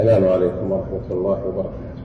السلام عليكم ورحمة الله وبركاته.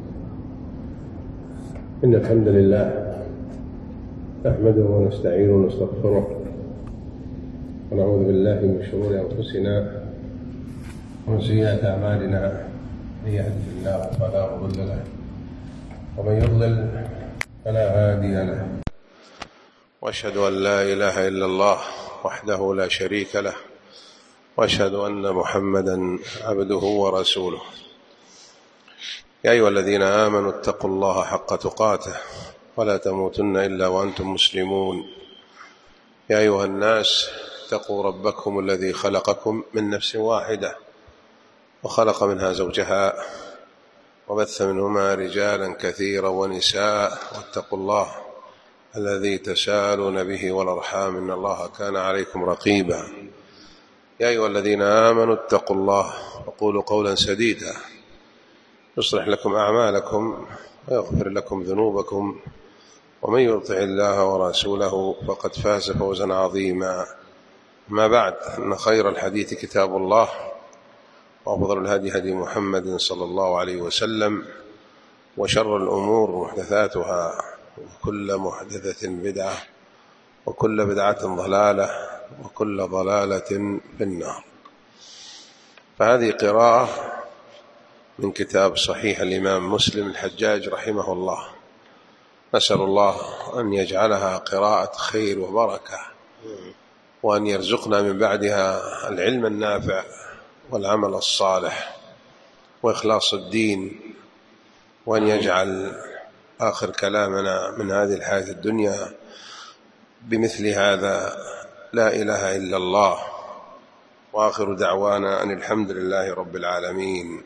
إن الحمد لله نحمده ونستعينه ونستغفره ونعوذ بالله من شرور أنفسنا ومن سيئات أعمالنا. من يهده الله فلا مضل له ومن يضلل فلا هادي له، وأشهد أن لا إله إلا الله وحده لا شريك له، وأشهد أن محمدا عبده ورسوله. يا أيها الذين آمنوا اتقوا الله حق تقاته ولا تموتن إلا وأنتم مسلمون. يا أيها الناس اتقوا ربكم الذي خلقكم من نفس واحدة وخلق منها زوجها وبث منهما رجالا كثيرا ونساء، واتقوا الله الذي تساءلون به والأرحام إن الله كان عليكم رقيبا. يا أيها الذين آمنوا اتقوا الله وقولوا قولا سديدا يصلح لكم أعمالكم ويغفر لكم ذنوبكم، ومن يطع الله ورسوله فقد فاز فوزا عظيما. ما بعد، إن خير الحديث كتاب الله، وأفضل الهدي هدي محمد صلى الله عليه وسلم، وشر الأمور محدثاتها، وكل محدثة بدعة، وكل بدعة ضلالة، وكل ضلالة في النار. فهذه قراءة من كتاب صحيح الإمام مسلم الحجاج رحمه الله، نسأل الله أن يجعلها قراءة خير وبركة، وأن يرزقنا من بعدها العلم النافع والعمل الصالح وإخلاص الدين، وأن يجعل آخر كلامنا من هذه الحياة الدنيا بمثل هذا: لا إله إلا الله، وآخر دعوانا أن الحمد لله رب العالمين.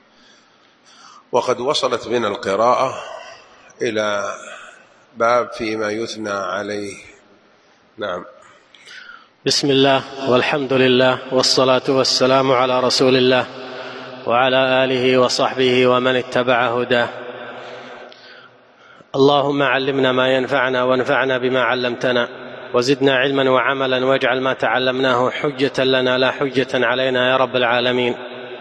وقد وصلت بنا القراءة إلى باب فيما يثنى عليه. نعم. بسم الله والحمد لله والصلاة والسلام على رسول الله وعلى آله وصحبه ومن اتبع هداه. اللهم علمنا ما ينفعنا وانفعنا بما علمتنا، وزدنا علما وعملا، واجعل ما تعلمناه حجة لنا لا حجة علينا يا رب العالمين.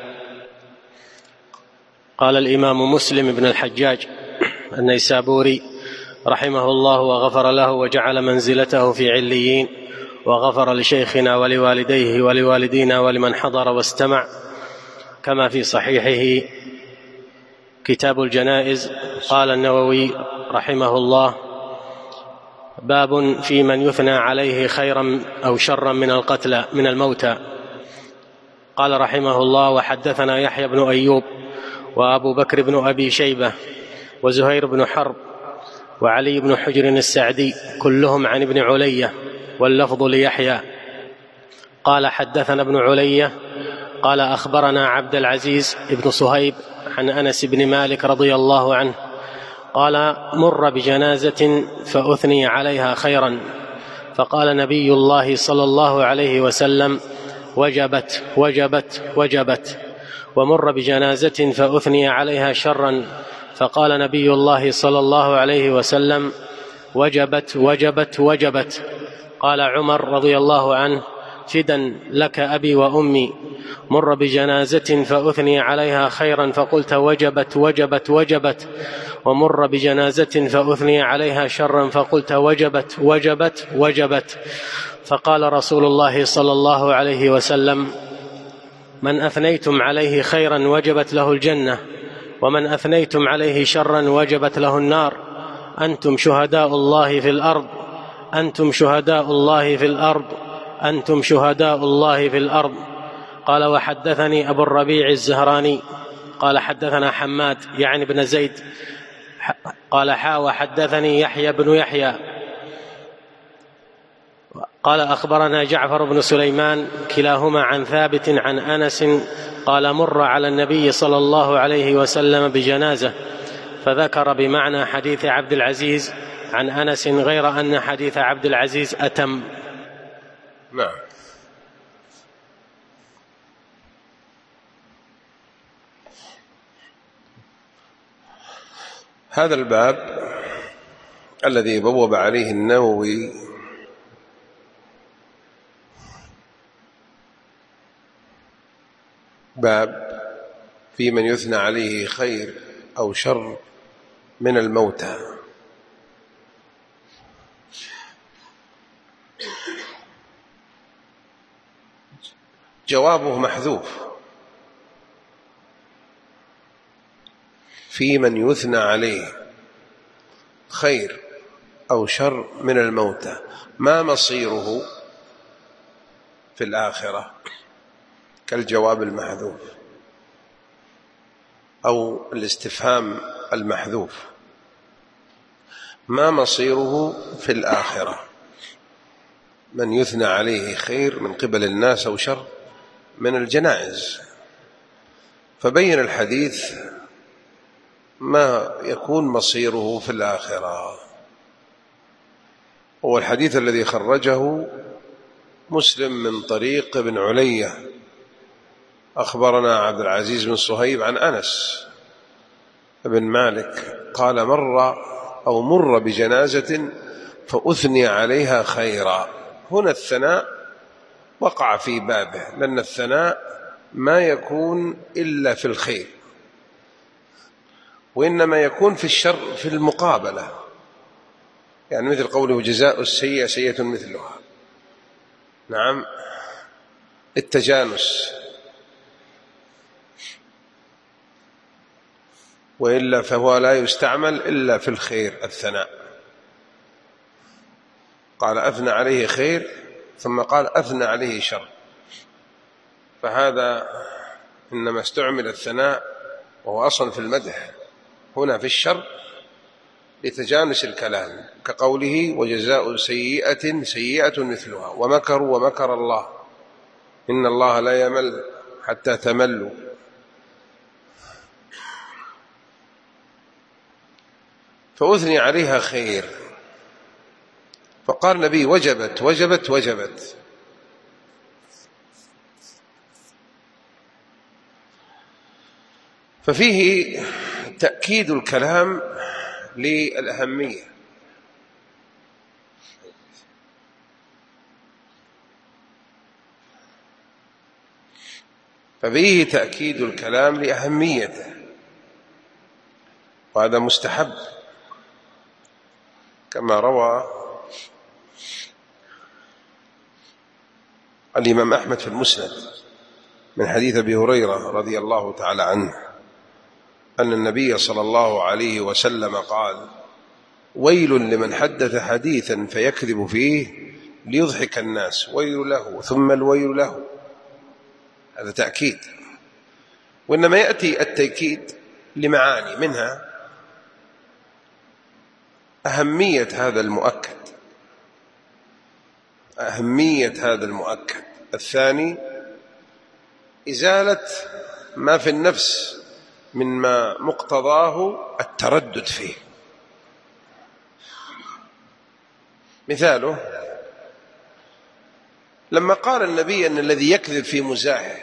قال الإمام مسلم بن الحجاج النيسابوري رحمه الله وغفر له وجعل منزلته في عليين، وغفر لشيخنا ولوالديه ولوالدينا ولمن حضر واستمع، كما في صحيحه كتاب الجنائز. قال النووي رحمه الله: باب في من يثنى عليه خيرا أو شرا من القتلى من الموتى. قال رحمه الله: وحدثنا يحيى بن أيوب وأبو بكر بن أبي شيبة وزهير بن حرب وعلي بن حجر السعدي، كلهم عن ابن علية، واللفظ ليحيى. قال حدثنا ابن علية قال أخبرنا عبد العزيز بن صهيب عن أنس بن مالك رضي الله عنه قال: مر بجنازة فأثني عليها خيرا، فقال نبي الله صلى الله عليه وسلم: وجبت وجبت وجبت. ومر بجنازة فأثني عليها شرا، فقال نبي الله صلى الله عليه وسلم: وجبت وجبت وجبت. قال عمر رضي الله عنه: فدا لك أبي وأمي. مر بجنازة فأثني عليها خيرا، فقلت: وجبت وجبت وجبت. ومر بجنازة فأثني عليها شرا، فقلت: وجبت وجبت وجبت. فقال رسول الله صلى الله عليه وسلم: من أثنيتم عليه خيرا وجبت له الجنة، ومن أثنيتم عليه شرا وجبت له النار. أنتم شهداء الله في الأرض، أنتم شهداء الله في الأرض، أنتم شهداء الله في الأرض. قال: وحدثني أبو الربيع الزهراني قال حدثنا حماد يعني بن زيد قال: وحدثني يحيى بن يحيى قال أخبرنا جعفر بن سليمان، كلاهما عن ثابت عن أنس قال: مر على النبي صلى الله عليه وسلم بجنازة، فذكر بمعنى حديث عبد العزيز عن أنس، غير أن حديث عبد العزيز أتم. نعم. هذا الباب الذي بوب عليه النووي باب في من يثنى عليه خير أو شر من الموتى. جوابه محذوف، في من يثنى عليه خير أو شر من الموتى، ما مصيره في الآخرة؟ كالجواب المحذوف أو الاستفهام المحذوف، ما مصيره في الآخرة؟ من يثنى عليه خير من قبل الناس أو شر من الجنائز. فبين الحديث ما يكون مصيره في الآخرة. هو الحديث الذي خرجه مسلم من طريق ابن علية، أخبرنا عبد العزيز بن صهيب عن أنس بن مالك قال مر بجنازة فأثني عليها خيرا. هنا الثناء وقع في بابه، لأن الثناء ما يكون إلا في الخير، وإنما يكون في الشر في المقابلة، يعني مثل قوله جزاء السيئة سيئة مثلها. نعم، التجانس، وإلا فهو لا يستعمل إلا في الخير الثناء. قال أثنى عليه خير ثم قال أثنى عليه شر، فهذا إنما استعمل الثناء وهو أصلا في المدح، هنا في الشر لتجانس الكلام، كقوله وجزاء سيئة سيئة مثلها ومكروا ومكر الله إن الله لا يمل حتى تملوا. فأثني عليها خير، فقال النبي وجبت وجبت وجبت. ففيه تأكيد الكلام للأهمية، ففيه تأكيد الكلام لأهميته، وهذا مستحب، كما روى الإمام أحمد في المسند من حديث أبي هريرة رضي الله تعالى عنه أن النبي صلى الله عليه وسلم قال ويل لمن حدث حديثا فيكذب فيه ليضحك الناس، ويل له ثم الويل له. هذا تأكيد، وإنما يأتي التأكيد لمعاني، منها أهمية هذا المؤكد، أهمية هذا المؤكد. الثاني إزالة ما في النفس مما مقتضاه التردد فيه. مثاله لما قال النبي أن الذي يكذب في مزاحه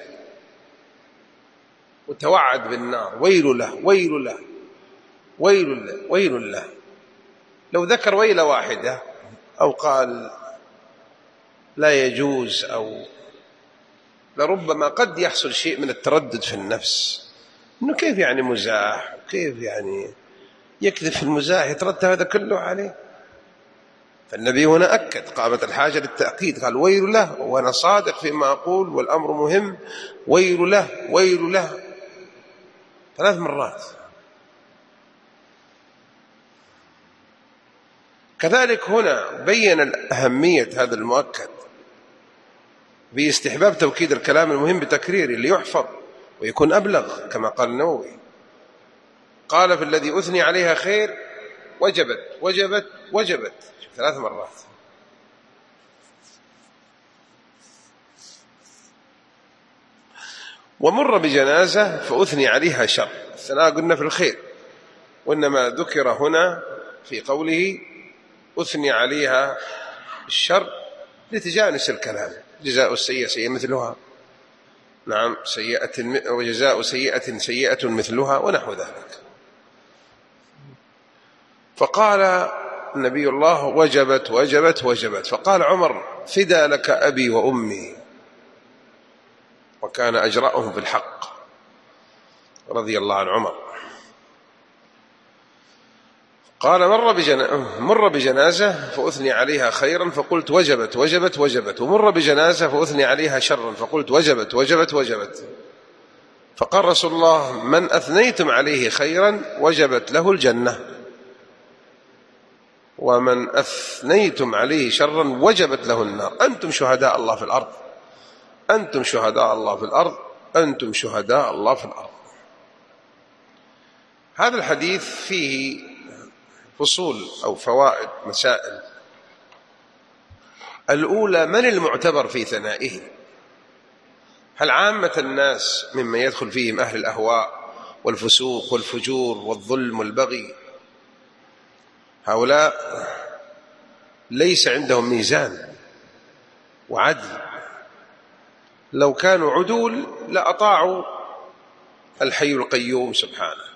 وتوعد بالنار ويل له ويل له ويل له ويل له، لو ذكر ويلة واحدة أو قال لا يجوز، أو لربما قد يحصل شيء من التردد في النفس، إنه كيف يعني مزاح، كيف يعني يكذب في المزاح، يترتب هذا كله عليه. فالنبي هنا أكد، قامت الحاجة للتأكيد، قال ويل له وأنا صادق فيما أقول والأمر مهم، ويل له ويل له 3 مرات. كذلك هنا بين أهمية هذا المؤكد باستحباب توكيد الكلام المهم بتكريره ليحفظ ويكون أبلغ، كما قال النووي. قال في الذي أثني عليها خير وجبت وجبت وجبت 3 مرات. ومر بجنازة فأثني عليها شر، الثناء قلنا في الخير، وإنما ذكر هنا في قوله أثني عليها الشر لتجانس الكلام، جزاء السيئة سيئة مثلها، نعم، سيئة وجزاء سيئة سيئة مثلها ونحو ذلك. فقال النبي الله وجبت وجبت وجبت، فقال عمر فدى لك أبي وأمي، وكان أجرأهم في الحق. رضي الله عن عمر قال مر بجنازة فأثني عليها خيرا فقلت وجبت وجبت وجبت، ومر بجنازة فأثني عليها شرا فقلت وجبت وجبت وجبت. فقال رسول الله: من أثنيتم عليه خيرا وجبت له الجنة، ومن أثنيتم عليه شرا وجبت له النار. أنتم شهداء الله في الأرض، أنتم شهداء الله في الأرض، أنتم شهداء الله في الأرض. هذا الحديث فيه فصول أو فوائد، مسائل. الأولى: من المعتبر في ثنائه؟ هل عامة الناس ممن يدخل فيهم أهل الأهواء والفسوق والفجور والظلم والبغي؟ هؤلاء ليس عندهم ميزان وعدل، لو كانوا عدول لأطاعوا الحي القيوم سبحانه.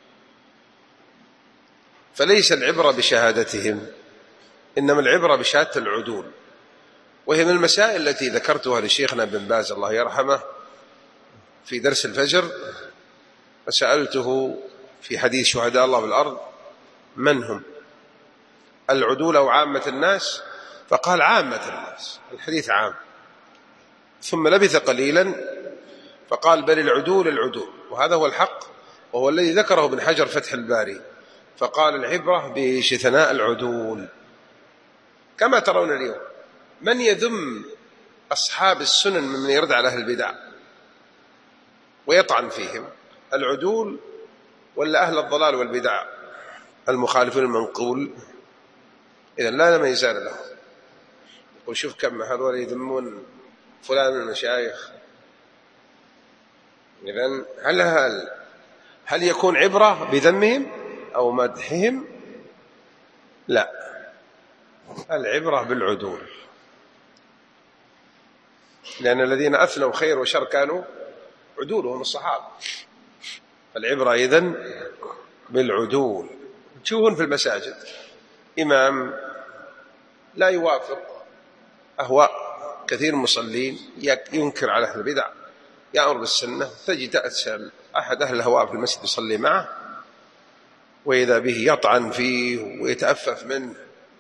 فليس العبرة بشهادتهم، إنما العبرة بشهادة العدول. وهي من المسائل التي ذكرتها لشيخنا بن باز الله يرحمه في درس الفجر، فسألته في حديث شهداء الله بالأرض: من هم العدول أو عامة الناس؟ فقال: عامة الناس، الحديث عام. ثم لبث قليلا فقال: بل العدول العدول. وهذا هو الحق، وهو الذي ذكره ابن حجر فتح الباري، فقال: العبرة بثناء العدول. كما ترون اليوم من يذم أصحاب السنن ممن يرد على أهل البدع ويطعن فيهم؟ العدول ولا أهل الضلال والبدع المخالفين المنقول؟ إذن لا ميزان له. وشوف كم هذول يذمون فلان من المشايخ. إذن هل يكون عبرة بذمهم أو مدحهم؟ لا، العبرة بالعدول، لأن الذين أثنوا خير وشر كانوا عدولهم الصحابة. العبرة إذن بالعدول. تشوفون في المساجد إمام لا يوافق أهواء كثير من المصلين، ينكر على أهل البدع، يأمر بالسنة، تجد تأتي أحد أهل الهواء في المسجد يصلي معه وإذا به يطعن فيه ويتأفف منه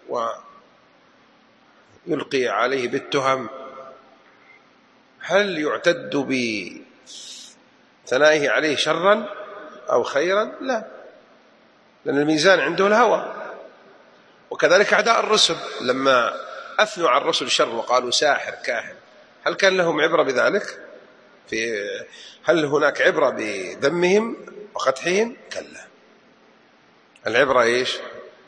ويلقي عليه بالتهم. هل يعتد بثنائه عليه شرا أو خيرا؟ لا، لأن الميزان عنده الهوى. وكذلك أعداء الرسل لما أثنوا على الرسل شر وقالوا ساحر كاهن، هل كان لهم عبرة بذلك؟ هل هناك عبرة بذمهم وقدحهم؟ كلا. العبرة إيش؟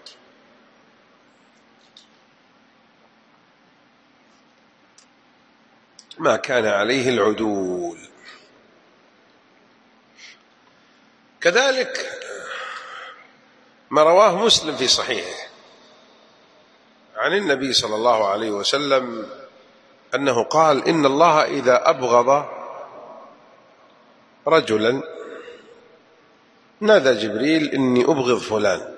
ما كان عليه العدول. كذلك ما رواه مسلم في صحيحه عن النبي صلى الله عليه وسلم أنه قال: إن الله إذا أبغض رجلا نادى جبريل: إني أبغض فلان،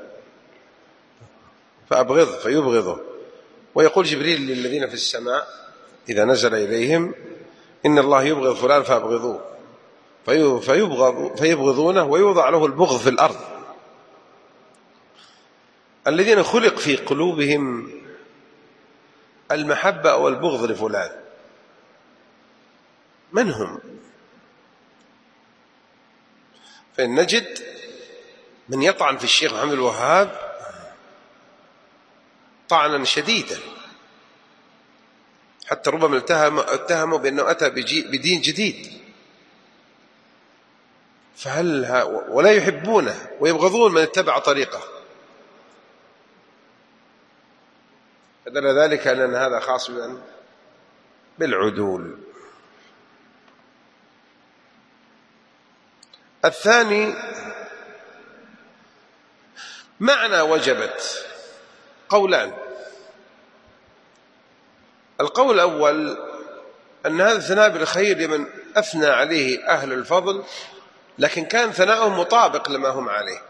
فأبغضه فيبغضه. ويقول جبريل للذين في السماء إذا نزل إليهم: إن الله يبغض فلان فأبغضوه، فيبغضونه ويوضع له البغض في الأرض. الذين خلق في قلوبهم المحبة أو البغض لفلان من هم؟ فإن نجد من يطعن في الشيخ محمد الوهاب طعنا شديدا، حتى ربما اتهموا بأنه أتى بدين جديد. ولا يحبونه ويبغضون من اتبع طريقه. فدل ذلك أن هذا خاص بالعدول. الثاني معنى وجبت، قولان. القول الأول أن هذا الثناء بالخير لمن أثنى عليه أهل الفضل، لكن كان ثناؤهم مطابق لما هم عليه.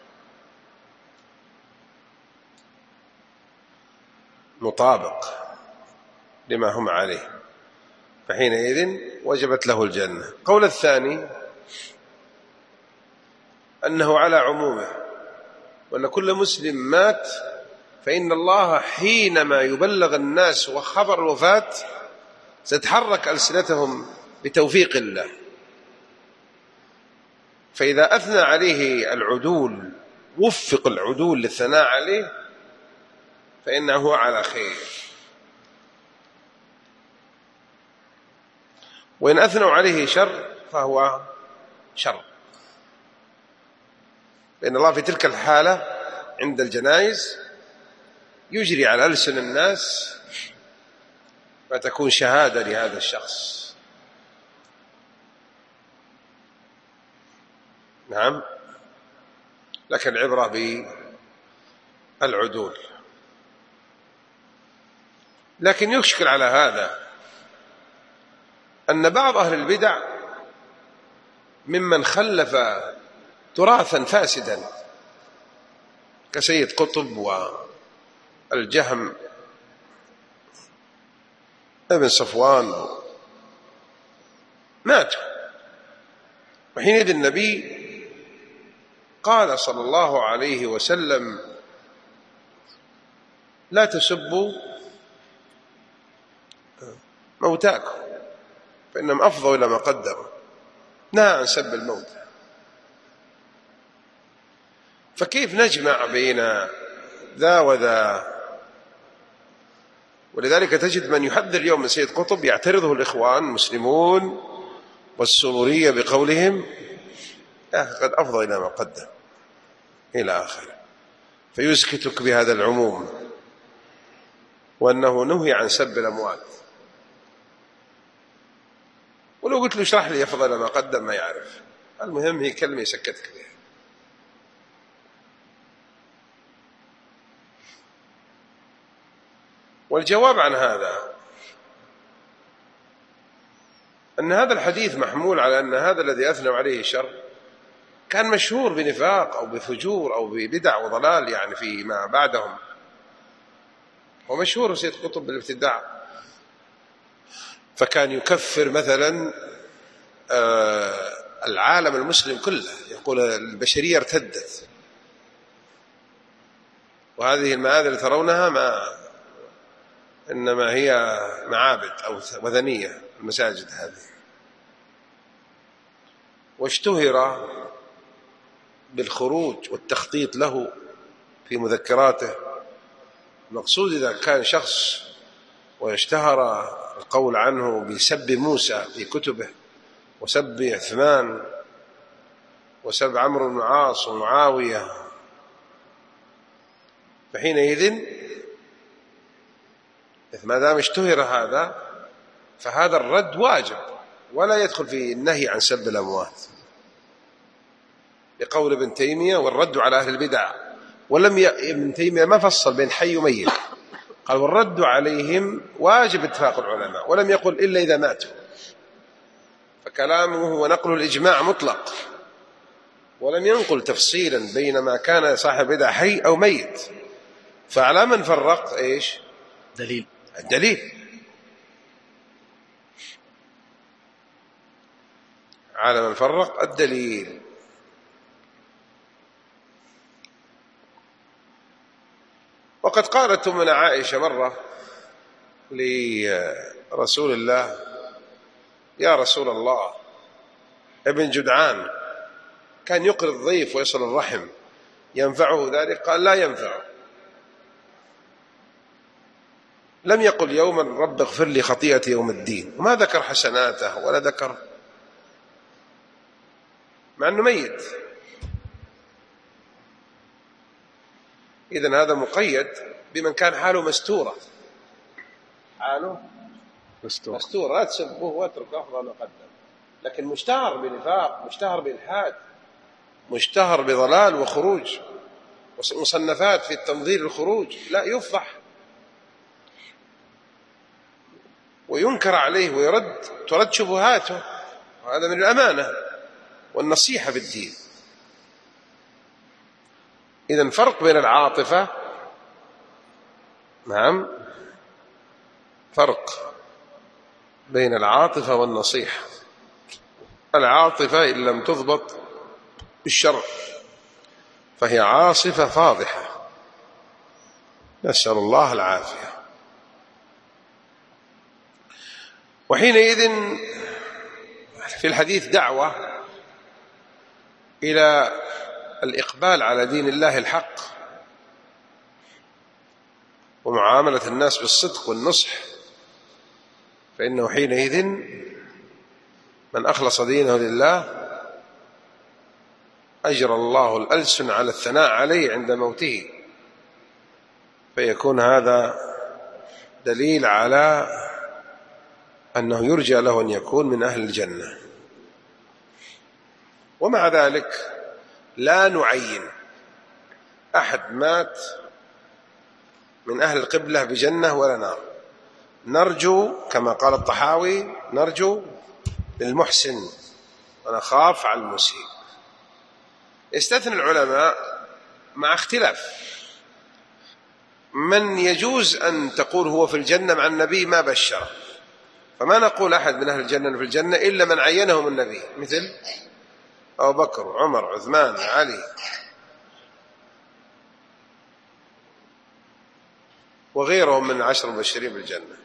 مطابق لما هم عليه، فحينئذ وجبت له الجنة. قول الثاني أنه على عمومه، وأن كل مسلم مات فإن الله حينما يبلغ الناس وخبر الوفاة ستتحرك ألسنتهم بتوفيق الله، فإذا أثنى عليه العدول وفق العدول للثناء عليه فإنه على خير، وإن أثنوا عليه شر فهو شر، لأن الله في تلك الحالة عند الجنائز يجري على ألسن الناس فتكون شهادة لهذا الشخص. نعم، لكن العبرة بالعدول. لكن يشكل على هذا أن بعض أهل البدع ممن خلف تراثا فاسدا كسيد قطب والجهم ابن صفوان ماتوا، وحينئذ النبي قال صلى الله عليه وسلم: لا تسبوا موتاكم فإنهم أفضوا إلى ما قدروا، نهى عن سب الموت. فكيف نجمع بين ذا وذا؟ ولذلك تجد من يحذر اليوم من سيد قطب يعترضه الإخوان المسلمون والسرورية بقولهم قد أفضى إلى ما قدم إلى آخره، فيسكتك بهذا العموم وأنه نهي عن سب الأموات. ولو قلت له اشرح لي أفضل ما قدم ما يعرف، المهم هي كلمة يسكتك بها. والجواب عن هذا أن هذا الحديث محمول على أن هذا الذي أثنوا عليه شر كان مشهور بنفاق أو بفجور أو ببدع وضلال يعني فيما بعدهم، ومشهور سيد قطب بالابتداع، فكان يكفر مثلا العالم المسلم كله، يقول البشرية ارتدت، وهذه المآذن اللي ترونها إنما هي معابد أو وثنية المساجد هذه. واشتهر بالخروج والتخطيط له في مذكراته. المقصود إذا كان شخص واشتهر القول عنه بسب موسى في كتبه وسب عثمان وسب عمرو بن العاص ومعاوية، فحينئذ ما دام اشتهر هذا فهذا الرد واجب ولا يدخل في النهي عن سب الأموات، لقول ابن تيمية: والرد على أهل البدع. ابن تيمية ما فصل بين حي وميت، قال: والرد عليهم واجب اتفاق العلماء، ولم يقل إلا إذا ماتوا، فكلامه هو نقل الإجماع مطلق، ولم ينقل تفصيلا بين ما كان صاحب بدع حي أو ميت. فعلى من فرق إيش؟ الدليل. على من فرق الدليل. وقد قالت أمنا عائشة مرة لرسول الله: يا رسول الله، ابن جدعان كان يقري الضيف ويصل الرحم، ينفعه ذلك؟ قال: لا ينفعه. لم يقل يوما رب اغفر لي خطيئتي يوم الدين، وما ذكر حسناته ولا ذكر، مع أنه ميت. إذن هذا مقيد بمن كان حاله مستورة، حاله مستورة، لا تسبه واترك أفضل ما قدم. لكن مشتهر بنفاق، مشتهر بإلحاد، مشتهر بضلال وخروج، مصنفات في التنظير الخروج، لا يفضح وينكر عليه ترد شبهاته، وهذا من الأمانة والنصيحة بالدين. إذن فرق بين العاطفة، نعم، فرق بين العاطفة والنصيحة. العاطفة إن لم تضبط بالشرع فهي عاصفة فاضحة، نسأل الله العافية. وحينئذ في الحديث دعوة إلى الإقبال على دين الله الحق ومعاملة الناس بالصدق والنصح، فإنه حينئذ من أخلص دينه لله أجرى الله الألسن على الثناء عليه عند موته، فيكون هذا دليل على أنه يرجى له أن يكون من أهل الجنة. ومع ذلك لا نعين أحد مات من أهل القبلة بجنة ولا نار، نرجو كما قال الطحاوي نرجو للمحسن ونخاف على المسيء. استثنى العلماء مع اختلاف من يجوز أن تقول هو في الجنة مع النبي ما بشره، فما نقول أحد من أهل الجنة في الجنة إلا من عينهم النبي، مثل أبو بكر عمر عثمان علي وغيرهم من 10 المبشرين بالجنة.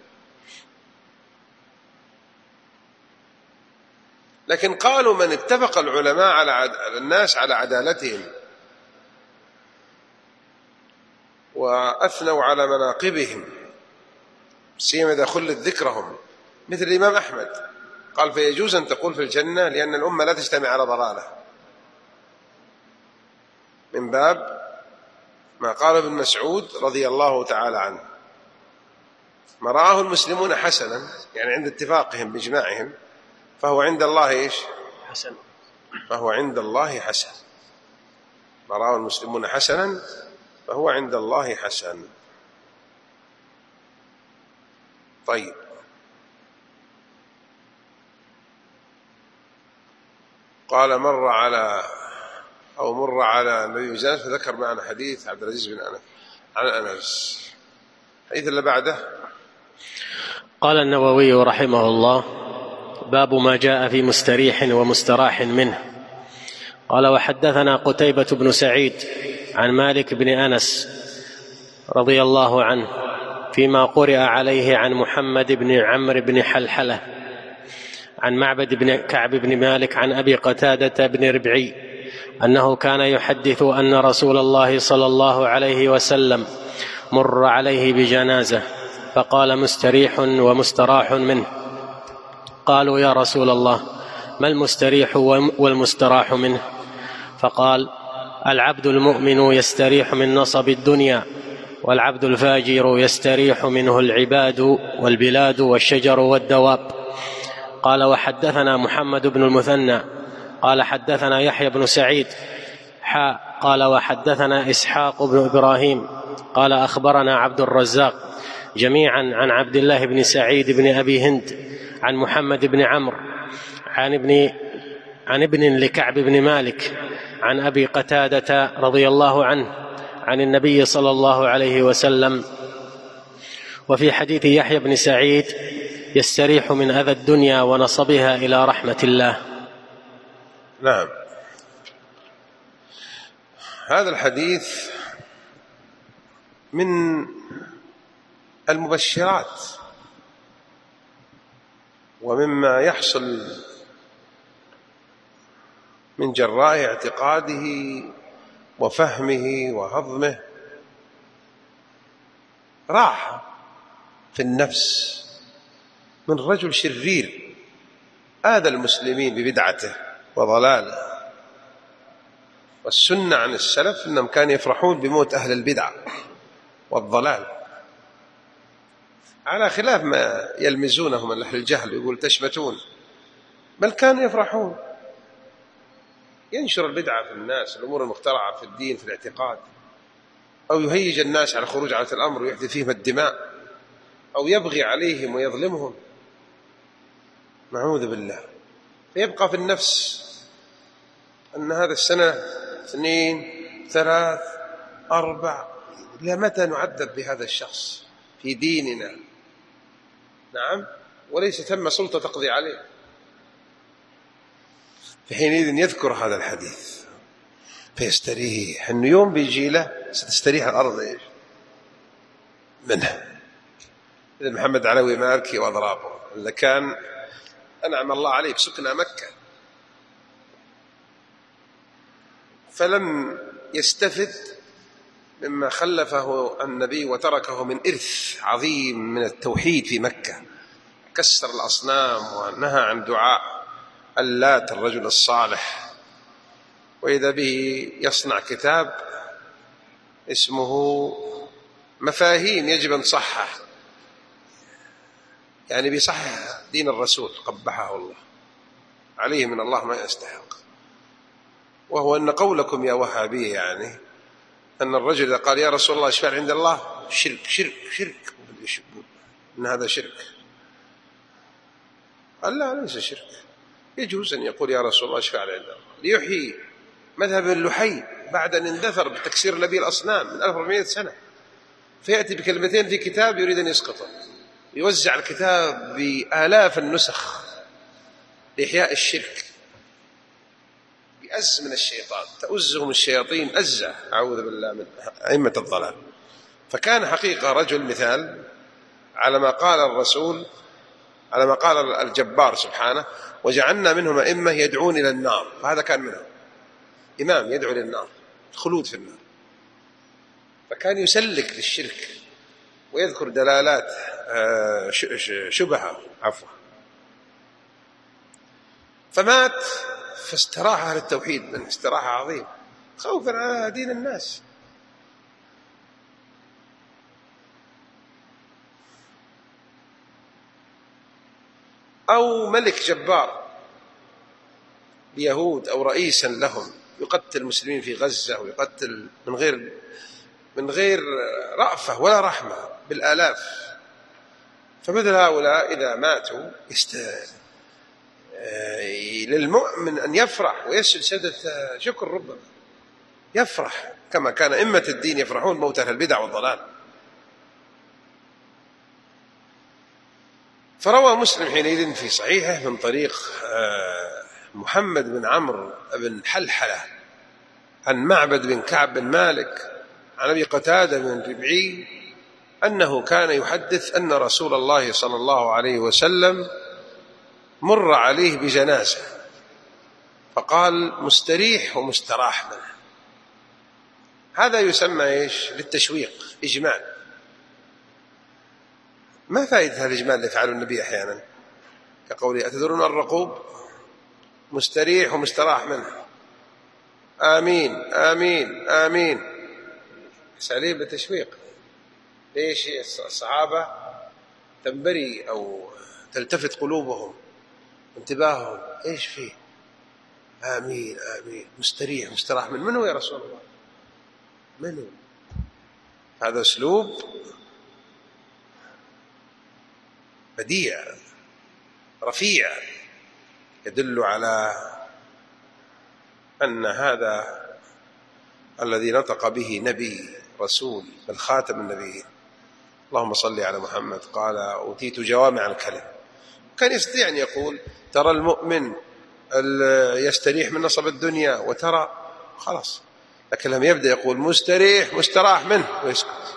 لكن قالوا من اتفق العلماء على الناس على عدالتهم وأثنوا على مناقبهم سيما إذا خلت ذكرهم، مثل الإمام أحمد قال فيجوز أن تقول في الجنة لأن الأمة لا تجتمع على ضلالة، من باب ما قال ابن مسعود رضي الله تعالى عنه ما رآه المسلمون حسنا، يعني عند اتفاقهم بإجماعهم فهو عند الله إيش؟ حسن. فهو عند الله حسن. ما رآه المسلمون حسنا فهو عند الله حسن. طيب، قال مر على النبي جالس فذكر معنا حديث عبد العزيز بن أنس عن أنس. الحديث اللي بعده قال النووي رحمه الله: باب ما جاء في مستريح ومستراح منه. قال: وحدثنا قتيبة بن سعيد عن مالك بن أنس رضي الله عنه فيما قرئ عليه عن محمد بن عمرو بن حلحلة عن معبد بن كعب بن مالك عن أبي قتادة بن ربعي أنه كان يحدث أن رسول الله صلى الله عليه وسلم مر عليه بجنازة فقال: مستريح ومستراح منه. قالوا: يا رسول الله، ما المستريح والمستراح منه؟ فقال: العبد المؤمن يستريح من نصب الدنيا، والعبد الفاجر يستريح منه العباد والبلاد والشجر والدواب. قال: وحدثنا محمد بن المثنى قال: حدثنا يحيى بن سعيد قال: وحدثنا إسحاق بن إبراهيم قال: أخبرنا عبد الرزاق جميعا عن عبد الله بن سعيد بن أبي هند عن محمد بن عمرو عن ابن لكعب بن مالك عن أبي قتادة رضي الله عنه عن النبي صلى الله عليه وسلم. وفي حديث يحيى بن سعيد: يستريح من أذى الدنيا ونصبها إلى رحمة الله. نعم، هذا الحديث من المبشرات ومما يحصل من جراء اعتقاده وفهمه وهضمه راحة في النفس من رجل شرير آذى المسلمين ببدعته وضلاله. والسنة عن السلف أنهم كانوا يفرحون بموت أهل البدع والضلال، على خلاف ما يلمزونهم من أهل الجهل يقول تشمتون، بل كانوا يفرحون. ينشر البدعة في الناس، الأمور المخترعة في الدين في الاعتقاد، أو يهيج الناس على خروج على الأمر ويحدث فيهم الدماء، أو يبغي عليهم ويظلمهم، نعوذ بالله. فيبقى في النفس أن هذا السنة 2 3 4 إلى متى نعذب بهذا الشخص في ديننا؟ نعم، وليس ثم سلطة تقضي عليه. في حينئذ يذكر هذا الحديث فيستريح، إنه يوم بيجي له ستستريح الأرض إيش منه. إذا محمد علوي مالكي وأضرابه اللي كان أنعم الله عليه بسكنى مكة، فلم يستفد مما خلفه النبي وتركه من إرث عظيم من التوحيد في مكة. كسر الأصنام ونهى عن دعاء اللات الرجل الصالح، وإذا به يصنع كتاب اسمه مفاهيم يجب أن تصحح، يعني بيصحح دين الرسول قبحه الله، عليه من الله ما يستحق. وهو أن قولكم يا وهابية يعني أن الرجل قال يا رسول الله اشفع عند الله شرك شرك شرك، إن هذا شرك. قال لا ليس شرك، يجوز أن يقول يا رسول الله اشفع عند الله، ليحيي مذهب اللحي بعد أن اندثر بتكسير نبي الأصنام من 1400 سنة، فيأتي بكلمتين في كتاب يريد أن يسقطه، يوزع الكتاب بآلاف النسخ لإحياء الشرك، بأز من الشيطان، تؤزهم الشياطين أزة، أعوذ بالله من أئمة الضلال. فكان حقيقة رجل مثال على ما قال الرسول، على ما قال الجبار سبحانه وجعلنا منهم أئمة يدعون إلى النار، فهذا كان منهم إمام يدعو للنار، الخلود في النار. فكان يسلك للشرك ويذكر دلالات شبهة عفوا، فمات فاستراح أهل التوحيد من استراحة عظيم خوفا على دين الناس. أو ملك جبار بيهود أو رئيسا لهم يقتل المسلمين في غزة ويقتل من غير رأفة ولا رحمة بالآلاف. فمثل هؤلاء إذا ماتوا للمؤمن أن يفرح ويسجد سجدة شكر، ربما يفرح كما كان أئمة الدين يفرحون موت أهل البدع والضلال. فروى مسلم حينئذ في صحيحه من طريق محمد بن عمرو بن حلحلة عن معبد بن كعب بن مالك عن أبي قتادة بن ربعي أنه كان يحدث أن رسول الله صلى الله عليه وسلم مر عليه بجنازة فقال مستريح ومستراح منه. هذا يسمى إيش؟ للتشويق، إجمال. ما فائدة هذا الإجمال اللي يفعله النبي أحيانا كقوله أتدرون الرقوب مستريح ومستراح منه، آمين آمين آمين، أساليب للتشويق. ليش الصحابة تنبري أو تلتفت قلوبهم انتباههم إيش فيه؟ آمين آمين مستريح مستراح من منه يا رسول الله، منه. هذا أسلوب بديع رفيع يدل على أن هذا الذي نطق به نبي رسول بل خاتم النبيين. اللهم صل على محمد. قال أوتيت جوامع الكلم. كان يستطيع أن يقول ترى المؤمن يستريح من نصب الدنيا وترى خلاص، لكن لم يبدأ يقول مستريح مستراح منه ويسكت.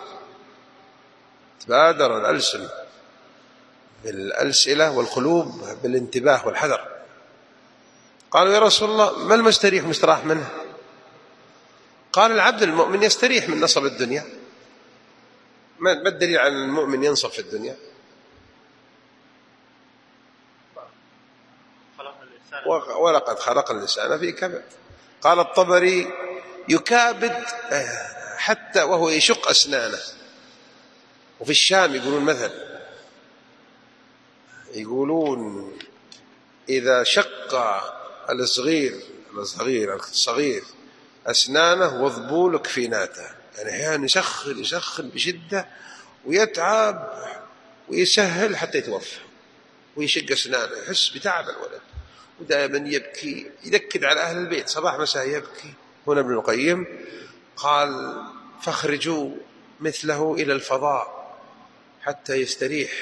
تبادر الألسن بالألسلة والقلوب بالانتباه والحذر. قالوا يا رسول الله ما المستريح مستراح منه؟ قال العبد المؤمن يستريح من نصب الدنيا. ما الدليل على المؤمن ينصب في الدنيا؟ ولقد خلق الإنسان في كبد. قال الطبري يكابد حتى وهو يشق أسنانه. وفي الشام يقولون مثل، يقولون إذا شق الصغير أسنانه وضبول كفيناته، يعني أحيانا يسخن بشدة ويتعب ويسهل حتى يتوفى ويشق أسنانه، يحس بتعب الولد ودائما يبكي، يذكد على أهل البيت صباح مساء يبكي. هنا ابن القيم قال فاخرجوا مثله إلى الفضاء حتى يستريح،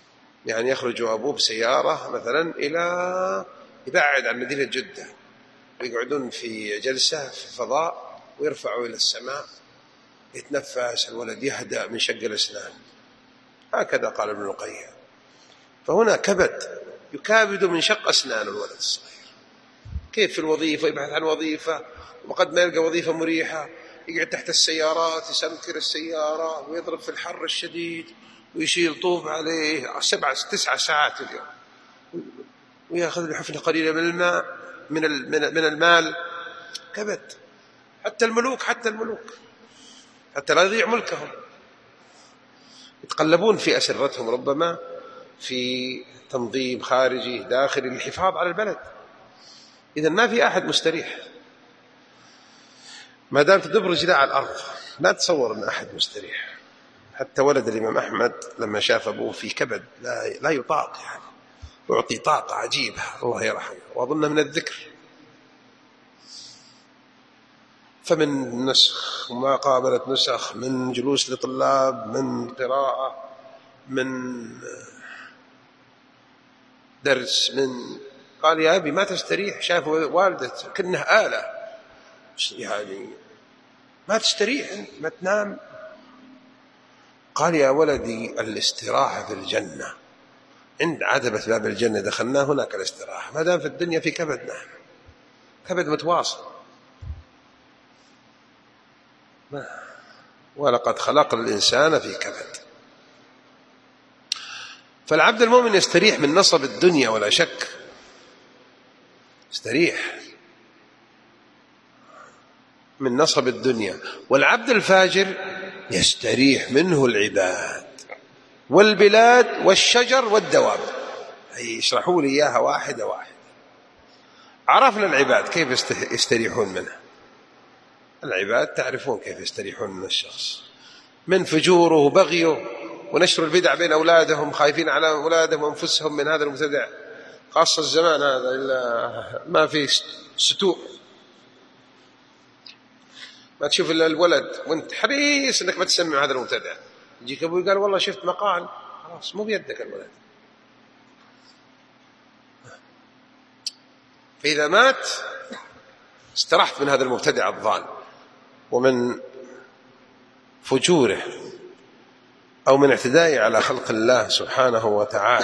يعني يخرج أبوه بسيارة مثلا إلى يبعد عن مدينة جدة ويقعدون في جلسة في الفضاء ويرفعوا إلى السماء، يتنفس الولد، يهدأ من شق الأسنان. هكذا قال ابن القيم. فهنا كبد، يكابد من شق أسنان الولد الصغير. كيف في الوظيفة، يبحث عن وظيفة وقد ما يلقى وظيفة مريحة، يقعد تحت السيارات يسمكر السيارة ويضرب في الحر الشديد ويشيل طوب عليه 7-9 ساعات اليوم، ويأخذ له حفنة قليلة من الماء من المال. كبد. حتى الملوك حتى لا يضيع ملكهم يتقلبون في أسرتهم ربما في تنظيم خارجي داخلي للحفاظ على البلد. إذن ما في أحد مستريح ما دام تدب رجله على الأرض. لا تصور أن أحد مستريح. حتى ولد الإمام أحمد لما شاف أبوه في كبد لا يطاق، يعني يعطي طاقة عجيبة، الله يرحمه، وأظن من الذكر. فمن نسخ ومقابلة نسخ، من جلوس لطلاب، من قراءة، من درس، قال يا أبي ما تستريح. شاف والدته كأنه آلة، يعني ما تستريح أنت، ما تنام. قال يا ولدي الاستراحة في الجنة، عند عتبة باب الجنة دخلنا هناك الاستراحة. ما دام في الدنيا في كبد، نحن كبد متواصل. ولقد خلق الإنسان في كبد. فالعبد المؤمن يستريح من نصب الدنيا ولا شك، يستريح من نصب الدنيا. والعبد الفاجر يستريح منه العباد والبلاد والشجر والدواب. يشرحوا لي إياها واحدة واحدة. عرفنا العباد كيف يستريحون منها. العباد تعرفون كيف يستريحون من الشخص، من فجوره وبغيه ونشر البدع بين أولادهم، خايفين على أولادهم وأنفسهم من هذا المبتدع، خاصة الزمان هذا إلا ما في ستوء. ما تشوف إلا الولد وانت حريص أنك ما تسمع هذا المبتدع، يجيك أبوي قال والله شفت مقال، خلاص مو بيدك الولد. فإذا مات استرحت من هذا المبتدع الضال ومن فجوره أو من اعتدائه على خلق الله سبحانه وتعالى،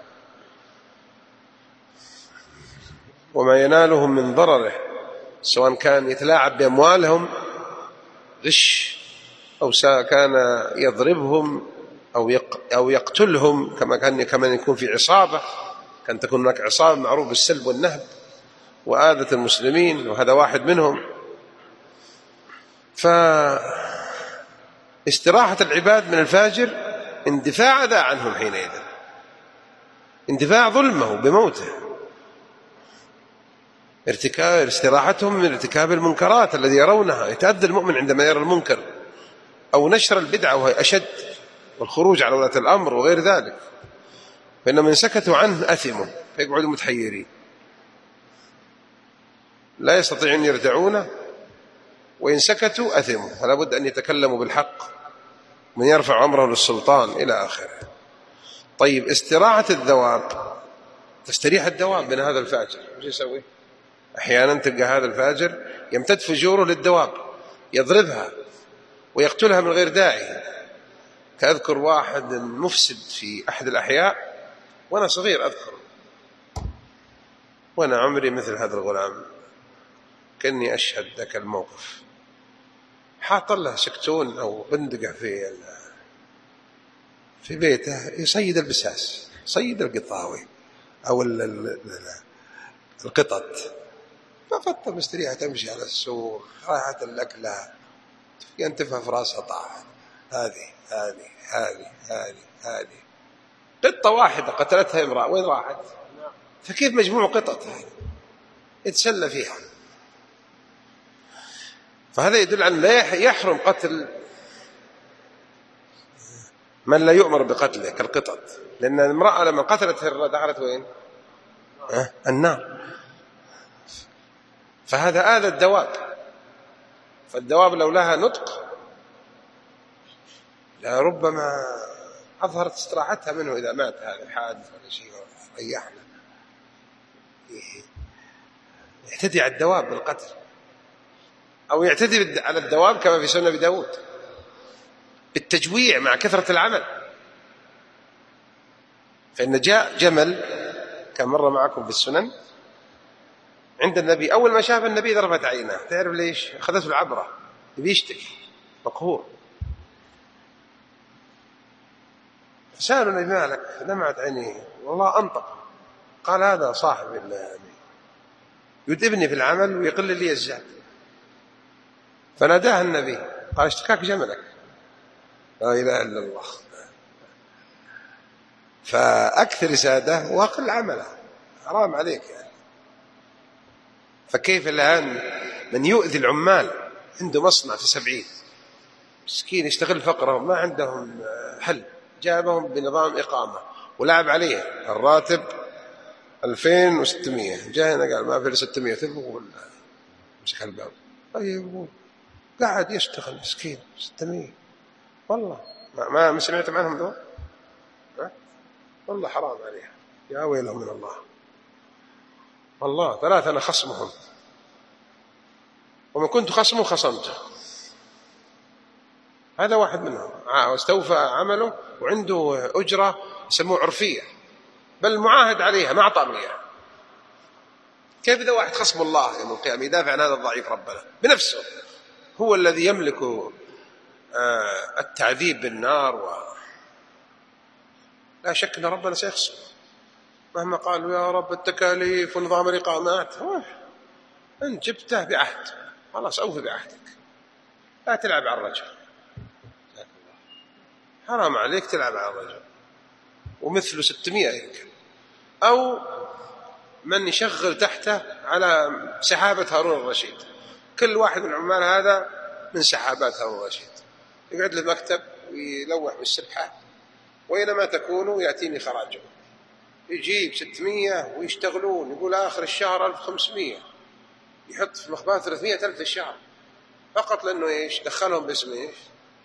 وما ينالهم من ضرره، سواء كان يتلاعب بأموالهم غش، أو كان يضربهم أو يقتلهم، كما يكون في عصابة، كان تكون هناك عصابة معروف بالسلب والنهب وآذة المسلمين، وهذا واحد منهم. فاستراحة العباد من الفاجر اندفاع أذى عنهم حينئذ، اندفاع ظلمه بموته، استراحتهم من ارتكاب المنكرات الذي يرونها. يتأذى المؤمن عندما يرى المنكر، أو نشر البدعة وهي أشد، والخروج على ولاة الأمر وغير ذلك. فإن من سكتوا عنه أثموا، فيقعدوا متحيرين لا يستطيعون يردعونه، وإن سكتوا أثموا. فلا بد أن يتكلموا بالحق، من يرفع أمره للسلطان إلى آخره. طيب، استراحة الدواب، تستريح الدواب من هذا الفاجر. وش يسوي؟ أحيانا تلقى هذا الفاجر يمتد فجوره للدواب، يضربها ويقتلها من غير داعي. كأذكر واحد مفسد في أحد الأحياء وأنا صغير، أذكر وأنا عمري مثل هذا الغلام، كأني أشهد ذاك الموقف. حاط له سكتون أو بندقة في بيته، يصيد البساس، يصيد القطاوي أو القطط. ففطة مستريحة تمشي على السوق، راحت الأكلة ينتفها في راسها، طاحت. هذه قطة واحدة قتلتها امرأة، وين راحت؟ فكيف مجموع قطط يتسلى فيها؟ فهذا يدل على لا يحرم قتل من لا يؤمر بقتله كالقطط، لأن المرأة لما قتلت هرة دخلت وين؟ النار. فهذا آذى الدواب. فالدواب لو لها نطق ربما أظهرت استراحتها منه إذا مات هذا الحادث ولا شيء، ريحنا. يعتدي على الدواب بالقتل، أو يعتدي على الدواب كما في سنة أبي داود بالتجويع مع كثرة العمل. فإن جاء جمل كان مرة معكم في السنن عند النبي، أول ما شاف النبي ضربت عينه، تعرف ليش؟ أخذته العبرة، بيشتكي مقهور، فسألوا النبي مالك؟ دمعت عينيه، والله أنطق، قال هذا صاحب الله يدبني في العمل ويقل لي الزاد. فناداه النبي قال اشتكاك جملك. لا إله إلا الله. فأكثر ساده وأقل عمله، حرام عليك يعني. فكيف الآن من يؤذي العمال، عنده مصنع في 70 مسكين يشتغل فقرهم ما عندهم حل، جابهم بنظام إقامة ولعب عليه الراتب 2600، جاء هنا قال ما في 600 تبغوا مسك الباب. طيب قاعد يشتغل مسكين 600، والله ما سمعتم عنهم دول؟ والله حرام عليها، يا ويلهم من الله. والله 3 أنا خصمهم، ومن كنت خصمه خصمته. هذا واحد منهم استوفى عمله وعنده أجرة يسموه عرفية، بل معاهد عليها ما أعطى إياها. كيف إذا واحد خصم الله يوم القيامة يدافع عن هذا الضعيف ربنا بنفسه؟ هو الذي يملك التعذيب بالنار، لا شك أن ربنا سيخصم مهما قالوا يا رب التكاليف ونظام الإقامات. أنت جبته بعهد، خلاص أوفي بعهدك، لا تلعب على الرجل، حرام عليك تلعب على الرجل. ومثله 600 يمكن، أو من يشغل تحته على سحابة هارون الرشيد. كل واحد من العمال هذا من سحابات هارون الرشيد، يقعد له مكتب ويلوح بالسبحة، وإنما تكونوا يأتيني خراجه، يجيب 600 ويشتغلون، يقول آخر الشهر 1500، يحط في مخبات 300,000 في الشهر فقط لأنه إيش دخلهم باسم إيش؟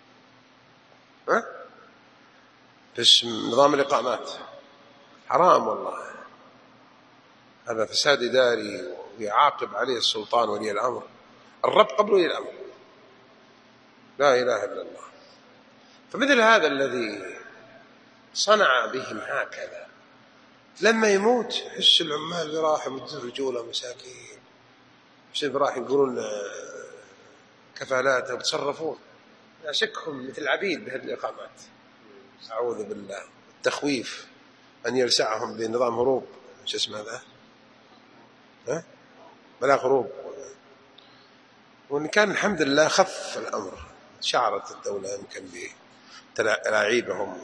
باسم نظام الإقامات. حرام والله، هذا فساد إداري ويعاقب عليه السلطان ولي الأمر، الرب قبل ولي الأمر، لا إله إلا الله. فمثل هذا الذي صنع بهم هكذا لما يموت يحس العمال براحة بدون رجولة مساكين، مش براحة يقولون كفالات ويتصرفون، لا شكهم مثل العبيد بهذه الإقامات. أعوذ بالله. التخويف أن يلسعهم بنظام هروب، مش اسمه هذا بلا هروب. وإن كان الحمد لله خف الأمر، شعرت الدولة يمكن بتلاعيبهم.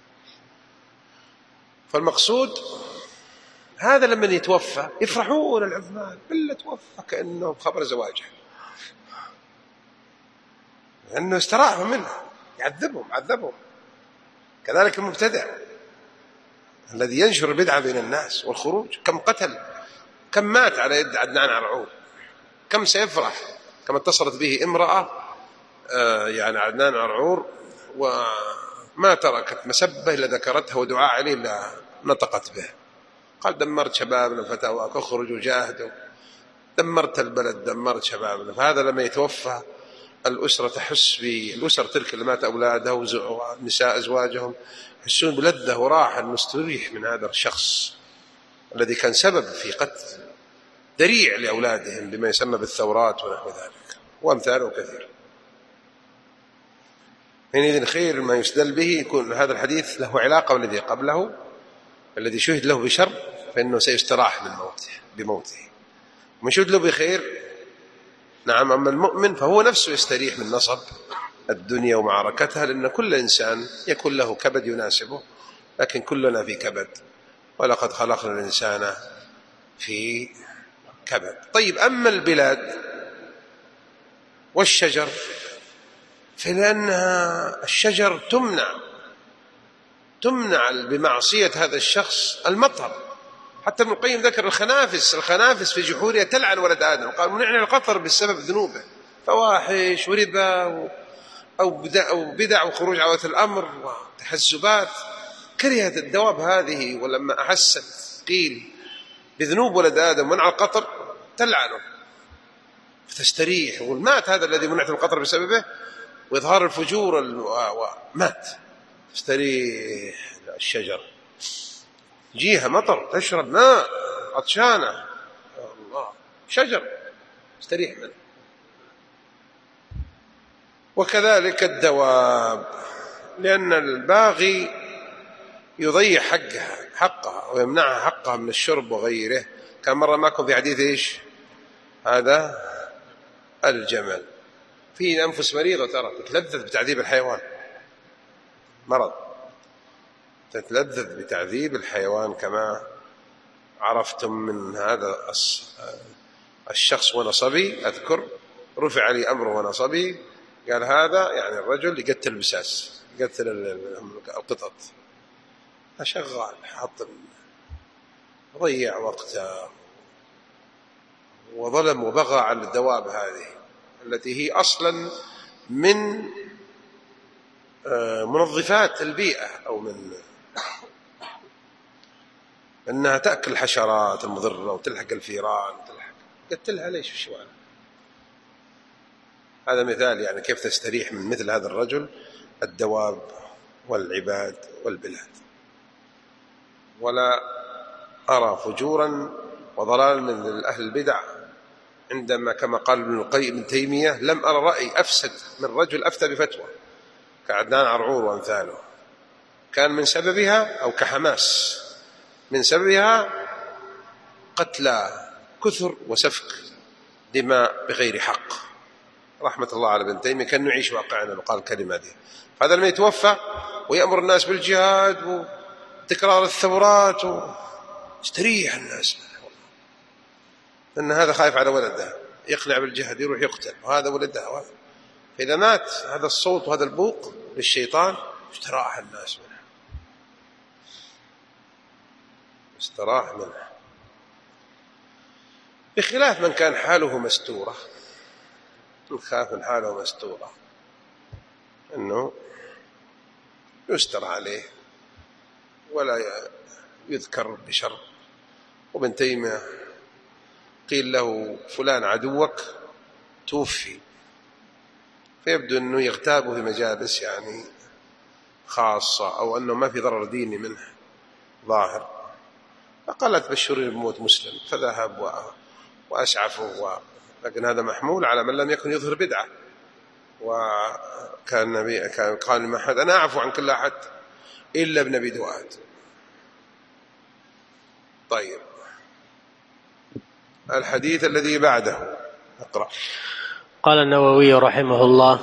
فالمقصود هذا لما يتوفى يفرحون العمال بالله توفى كأنه خبر زواجه، لأنه استراحوا منه، عذبهم. كذلك المبتدع الذي ينشر بدعة بين الناس والخروج، كم قتل، كم مات على يد عدنان عرعور، كم سيفرح. كما اتصلت به امرأة يعني عدنان عرعور، وما تركت مسبة إلا ذكرتها ودعاء عليه إلا نطقت به. قال دمرت شبابنا فتاواك، اخرجوا جاهدوا، دمرت البلد، دمرت شبابنا. فهذا لما يتوفى الأسرة تحس بالأسر تلك اللي مات أولادها والنساء أزواجهم يحسون بلذة وراحة المستريح من هذا الشخص الذي كان سبب في قتل ذريع لأولادهم بما يسمى بالثورات ونحو ذلك، وأمثاله كثير. حينئذ خير ما يستدل به يكون هذا الحديث له علاقة والذي قبله، الذي شهد له بشر فإنه سيستراح من بموته، ومن شهد له بخير نعم. أما المؤمن فهو نفسه يستريح من نصب الدنيا ومعركتها، لأن كل إنسان يكون له كبد يناسبه، لكن كلنا في كبد، ولقد خلقنا الإنسان في كبد. طيب أما البلاد والشجر فلأنها الشجر تمنع بمعصية هذا الشخص المطر. حتى ابن القيم ذكر الخنافس في جحورها تلعن ولد آدم، قال منعنا القطر بسبب ذنوبه، فواحش وربا أو بدع وخروج عوة الأمر وتحزبات. كرهت الدواب هذه، ولما أحست قيل بذنوب ولد آدم منع القطر تلعنه فتستريح، يقول مات هذا الذي منعت القطر بسببه وإظهار الفجور مات، تستريح. الشجر جيها مطر تشرب ماء عطشانة، الله شجر استريح منه. وكذلك الدواب، لأن الباغي يضيع حقها ويمنعها حقها من الشرب وغيره. كان مرة معكم في حديث إيش هذا الجمل، في أنفس مريضة ترى تتلذذ بتعذيب الحيوان، مرض تتلذذ بتعذيب الحيوان، كما عرفتم من هذا الشخص ونصبي. أذكر رفع لي أمره ونصبي، قال هذا يعني الرجل يقتل البساس، يقتل القطط، شغال حط ضيع وقته وظلم وبغى على الدواب هذه التي هي أصلا من منظفات البيئة، أو من أنها تأكل الحشرات المضرة وتلحق الفيران قتلها ليش في شوال. هذا مثال يعني كيف تستريح من مثل هذا الرجل الدواب والعباد والبلاد. ولا أرى فجورا وضلال من أهل البدع عندما كما قال ابن تيمية لم أرى رأي أفسد من رجل أفتى بفتوى كعدنان عرعور وأمثاله، كان من سببها أو كحماس من سببها قتلى كثر وسفك دماء بغير حق. رحمة الله على ابن تيمية، كان يعيش واقعنا وقال الكلمة دي. هذا لما يتوفى ويأمر الناس بالجهاد وتكرار الثورات يستريح الناس، لأن هذا خايف على ولده يقنع بالجهاد يروح يقتل، وهذا ولده فإذا مات هذا الصوت وهذا البوق للشيطان استراح الناس منه، استراح منه، بخلاف من كان حاله مستورة. نخاف من حاله مستورة أنه يستر عليه ولا يذكر بشر. وابن تيمية قيل له فلان عدوك توفي، فيبدو أنه يغتابه في مجالس يعني خاصة، أو أنه ما في ضرر ديني منه ظاهر، فقالت بشرني بموت مسلم، فذهب وأسعفه لكن هذا محمول على من لم يكن يظهر بدعة. وكان النبي كان قال لما أحد أنا أعفو عن كل أحد إلا ابن أبي دواد. طيب الحديث الذي بعده اقرأ. قال النووي رحمه الله: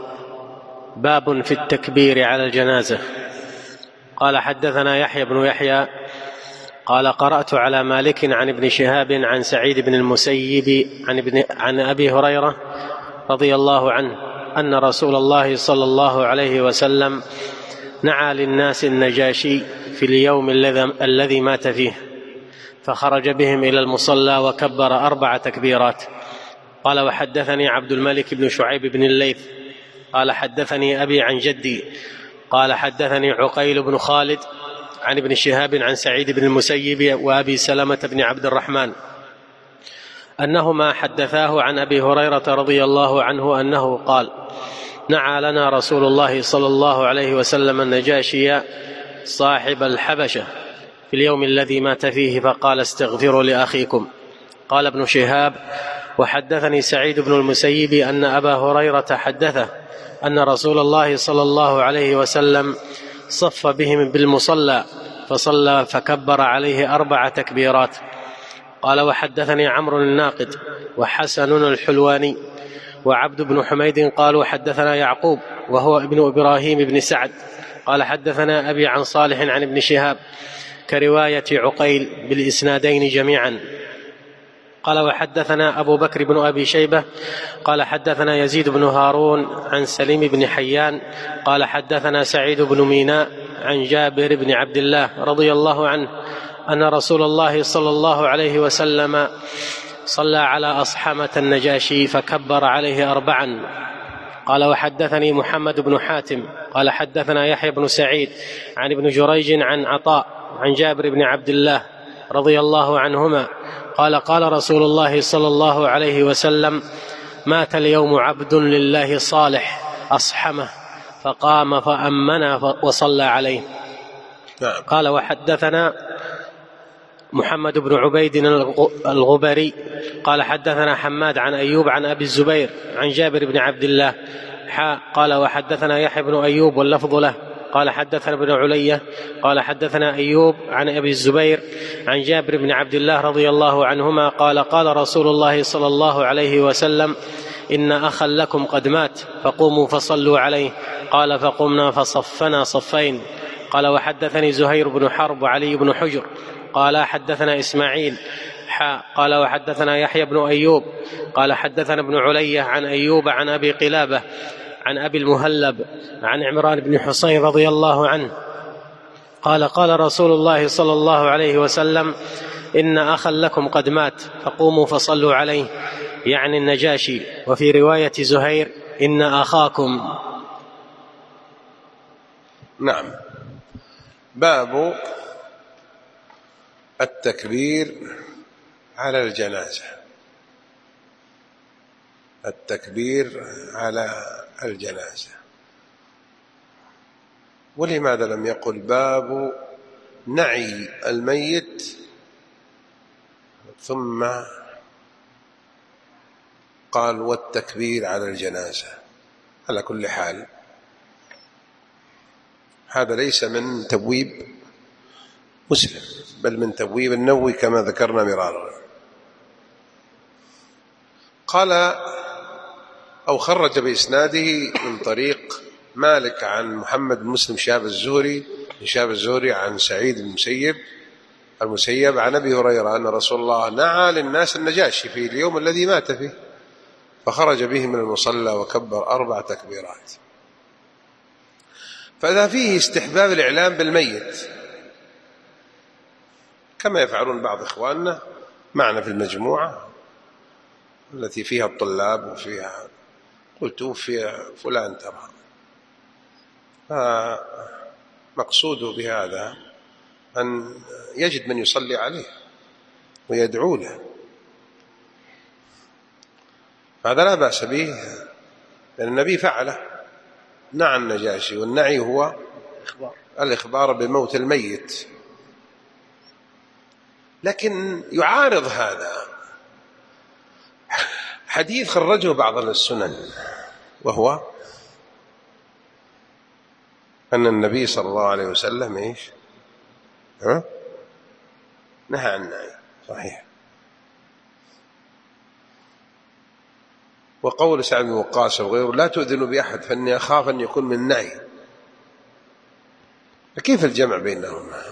باب في التكبير على الجنازة. قال حدثنا يحيى بن يحيى قال قرأت على مالك عن ابن شهاب عن سعيد بن المسيب عن أبي هريرة رضي الله عنه أن رسول الله صلى الله عليه وسلم نعى للناس النجاشي في اليوم الذي مات فيه، فخرج بهم إلى المصلى وكبر 4 تكبيرات. قال وحدثني عبد الملك بن شعيب بن الليث قال حدثني أبي عن جدي قال حدثني عقيل بن خالد عن ابن شهاب عن سعيد بن المسيب وأبي سلمة بن عبد الرحمن أنهما حدثاه عن أبي هريرة رضي الله عنه أنه قال: نعى لنا رسول الله صلى الله عليه وسلم النجاشي صاحب الحبشة في اليوم الذي مات فيه، فقال: استغفروا لأخيكم. قال ابن شهاب: وحدثني سعيد بن المسيب أن أبا هريرة حدثه أن رسول الله صلى الله عليه وسلم صف بهم بالمصلى فصلى فكبر عليه 4 تكبيرات. قال وحدثني عمرو الناقد وحسن الحلواني وعبد بن حميد قالوا حدثنا يعقوب وهو ابن إبراهيم بن سعد قال حدثنا أبي عن صالح عن ابن شهاب كرواية عقيل بالإسنادين جميعا. قال وحدثنا أبو بكر بن أبي شيبة قال حدثنا يزيد بن هارون عن سليم بن حيان قال حدثنا سعيد بن ميناء عن جابر بن عبد الله رضي الله عنه أن رسول الله صلى الله عليه وسلم صلى على أصحمة النجاشي فكبر عليه 4. قال وحدثني محمد بن حاتم قال حدثنا يحيى بن سعيد عن ابن جريج عن عطاء عن جابر بن عبد الله رضي الله عنهما قال قال رسول الله صلى الله عليه وسلم: مات اليوم عبد لله صالح أصحمه فقام فأمنا وصلى عليه. قال: وحدثنا محمد بن عبيد الغبري قال حدثنا حماد عن أيوب عن أبي الزبير عن جابر بن عبد الله قال: وحدثنا يحيى بن أيوب واللفظ له قال حدثنا ابن علية قال حدثنا أيوب عن أبي الزبير عن جابر بن عبد الله رضي الله عنهما قال: قال رسول الله صلى الله عليه وسلم: إن أخا لكم قد مات فقوموا فصلوا عليه. قال: فقمنا فصفنا صفين. قال: وحدثني زهير بن حرب وعلي بن حجر قال حدثنا إسماعيل قال: وحدثنا يحيى بن أيوب قال حدثنا ابن علية عن أيوب عن أبي قلابة عن أبي المهلب عن عمران بن حسين رضي الله عنه قال: قال رسول الله صلى الله عليه وسلم: إن أخا لكم قد مات فقوموا فصلوا عليه، يعني النجاشي. وفي رواية زهير: إن أخاكم. نعم. باب التكبير على الجنازة. التكبير على الجنازة. ولماذا لم يقل باب نعي الميت ثم قال والتكبير على الجنازة؟ على كل حال هذا ليس من تبويب مسلم، بل من تبويب النووي كما ذكرنا مرارا. قال أو خرج بإسناده من طريق مالك عن محمد بن مسلم شهاب الزهري عن سعيد بن المسيب عن أبي هريرة أن رسول الله نعى للناس النجاشي في اليوم الذي مات فيه، فخرج به من المصلى وكبر 4 تكبيرات. فإذا فيه استحباب الإعلام بالميت كما يفعلون بعض إخواننا معنا في المجموعة التي فيها الطلاب وفيها قلت توفي فلان ترى، مقصوده بهذا أن يجد من يصلي عليه ويدعو له، هذا لا بأس به لأن النبي فعله، نعى النجاشي، والنعي هو الإخبار بموت الميت. لكن يعارض هذا حديث خرجه بعض السنن، وهو أن النبي صلى الله عليه وسلم نهى عن النعي، صحيح. وقول سعد بن وقاص وغيره: لا تؤذنوا بأحد فإني أخاف أن يكون من النعي. كيف الجمع بينهما؟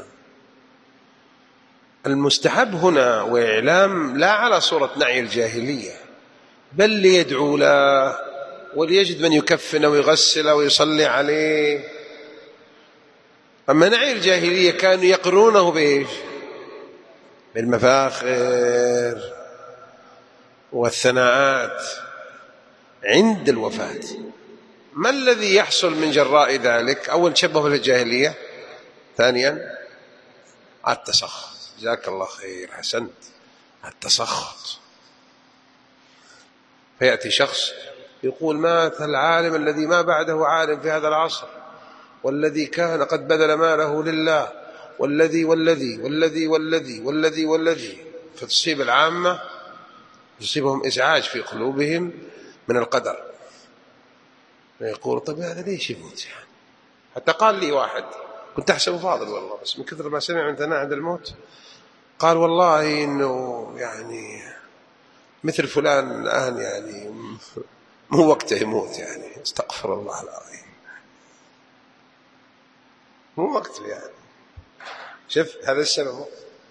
المستحب هنا وإعلام لا على صورة نعي الجاهلية، بل ليدعو له وليجد من يكفن ويغسل ويصلي عليه. أما نعي الجاهلية كانوا يقرونه بإيش؟ بالمفاخر والثناءات عند الوفاة. ما الذي يحصل من جراء ذلك؟ أول تشبه بالجاهلية، ثانيا التسخط. جزاك الله خير، حسنت، التسخط. فيأتي شخص يقول: مات العالم الذي ما بعده عالم في هذا العصر، والذي كان قد بذل ماله لله، والذي والذي والذي والذي والذي والذي. فتصيب العامة، يصيبهم إزعاج في قلوبهم من القدر، ويقول: طيب هذا ليش يموت يعني؟ حتى قال لي واحد كنت أحسبه فاضل والله، بس من كثر ما سمع من ثناء عند الموت قال: والله إنه يعني مثل فلان الآن يعني مو وقته يموت، يعني استغفر الله العظيم، مو وقته يعني. شوف هذا السبب.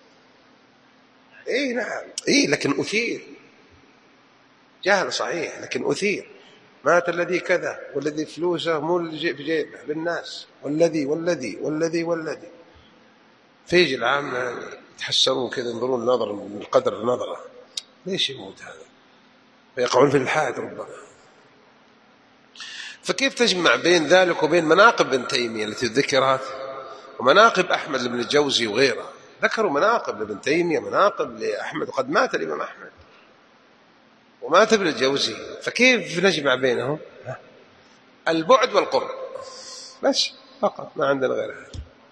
نعم، لكن أثير جهل صحيح، لكن أثير. مات الذي كذا، والذي فلوسه مو اللي في جيبه للناس، والذي والذي والذي والذي. فيجي العامة يتحسرون كذا، ينظرون نظر من القدر نظرة، ليش يموت هذا؟ فيقعون في الحاد ربما. فكيف تجمع بين ذلك وبين مناقب ابن تيمية التي ذكرت، ومناقب أحمد بن الجوزي وغيره؟ ذكروا مناقب لابن تيمية، مناقب لأحمد، وقد مات الإمام أحمد ومات ابن الجوزي، فكيف نجمع بينهم؟ البعد والقرب بس فقط، ما عندنا غير هذا.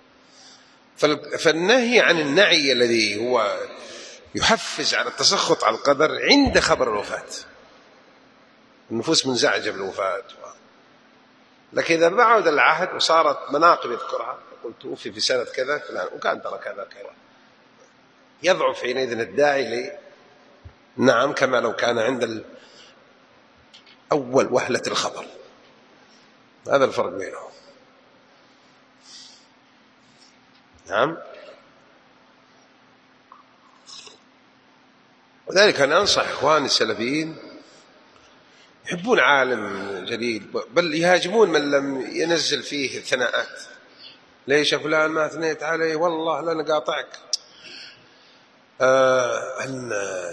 فالنهي عن النعي الذي هو يحفز على التسخط على القدر عند خبر الوفاة، النفوس منزعجة بالوفاة، لكن إذا بعد العهد وصارت مناقب يذكرها، يقول توفي في سنة كذا فلان وكان ترى كذا كذا، يضعف حينئذ الداعي لي نعم، كما لو كان عند أول وهلة الخبر. هذا الفرق بينهم. نعم. وذلك أنا أنصح إخواني السلفيين يحبون عالم جليل، بل يهاجمون من لم ينزل فيه الثناءات. ليش فلان ما أثنيت عليه؟ والله لا نقاطعك. أن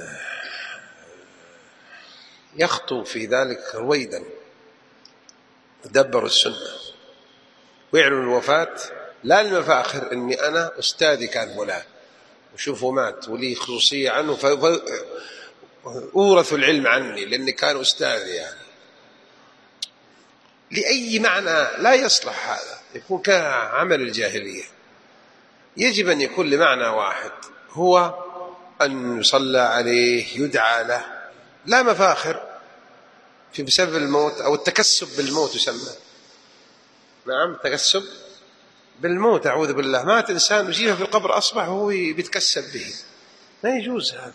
يخطو في ذلك رويدا، تدبروا السنة ويعلنوا الوفاة، لا للمفاخر إني أنا أستاذي كان فلان وشوفوا مات ولي خصوصية عنه فأورث العلم عني لأني كان أستاذي، يعني لأي معنى لا يصلح هذا، يكون كعمل الجاهلية. يجب أن يكون لمعنى واحد، هو أن يصلى عليه يدعى له، لا مفاخر في بسبب الموت أو التكسب بالموت يسمى. نعم، تكسب بالموت، أعوذ بالله. مات إنسان وجيه في القبر أصبح وهو بيتكسب به، لا يجوز هذا،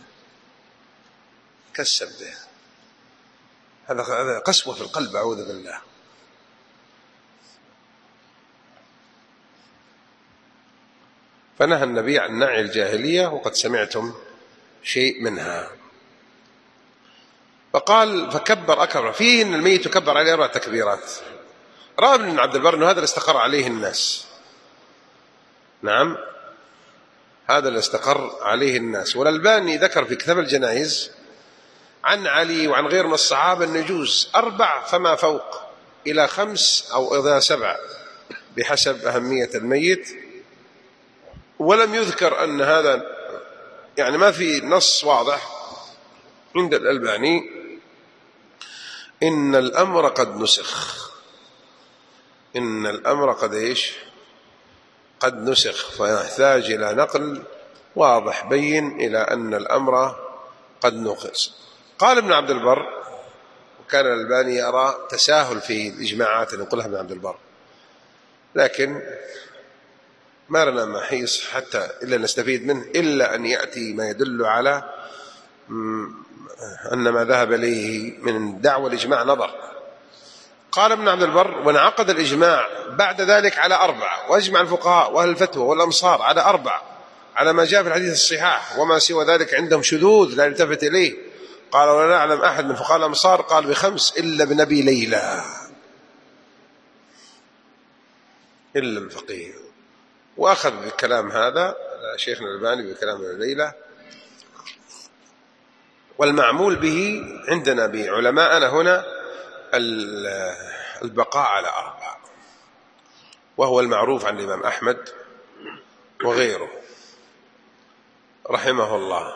تكسب به، هذا قسوة في القلب، أعوذ بالله. فنهى النبي عن نعي الجاهلية، وقد سمعتم شيء منها. فقال فكبر أكبر فيه إن الميت يكبر عليه 4 تكبيرات. رأى ابن عبد البر أنه هذا اللي استقر عليه الناس. نعم، هذا اللي استقر عليه الناس. والألباني ذكر في كتاب الجنائز عن علي وعن غير من الصحابة أن يجوز 4 فما فوق إلى 5 أو إلى 7 بحسب أهمية الميت. ولم يذكر أن هذا، يعني ما في نص واضح عند الألباني إن الأمر قد نسخ، إن الأمر قد إيش؟ قد نسخ، فيحتاج إلى نقل واضح بين إلى أن الأمر قد نقص. قال ابن عبد البر، وكان الألباني يرى تساهل في الإجماعات اللي يقولها ابن عبد البر، لكن ما لنا محيص حتى إلا نستفيد منه، إلا أن يأتي ما يدل على أن ما ذهب إليه من دعوى الإجماع نظر. قال ابن عبد البر وانعقد الإجماع بعد ذلك على 4، وأجمع الفقهاء وأهل الفتوى والأمصار على 4 على ما جاء في الحديث الصحاح، وما سوى ذلك عندهم شذوذ لا يلتفت إليه. قال ولا نعلم أحد من فقهاء الأمصار قال ب5 إلا بنبي ليلى، إلا الفقيه. وأخذ بالكلام هذا شيخنا الألباني بكلام ليلى، والمعمول به عندنا بعلماءنا هنا البقاء على 4، وهو المعروف عن الإمام أحمد وغيره رحمه الله.